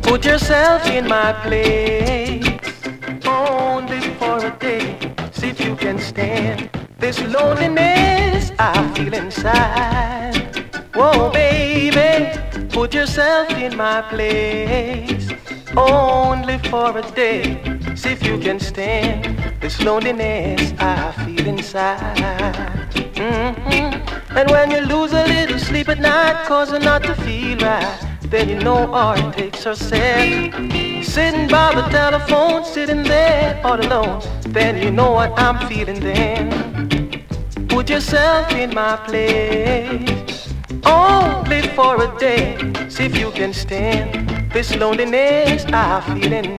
Put yourself in my place, only for a day. See if you can stand this loneliness I feel inside. Whoa, baby, put yourself in my place, only for a day. See if you can stand this loneliness I feel inside. And when you lose a little sleep at night, causing not to feel right, then you know all it takes herself. Sitting by the telephone, sitting there all alone, then you know what I'm feeling then. Put yourself in my place, only for a day. See if you can stand this loneliness I feel in.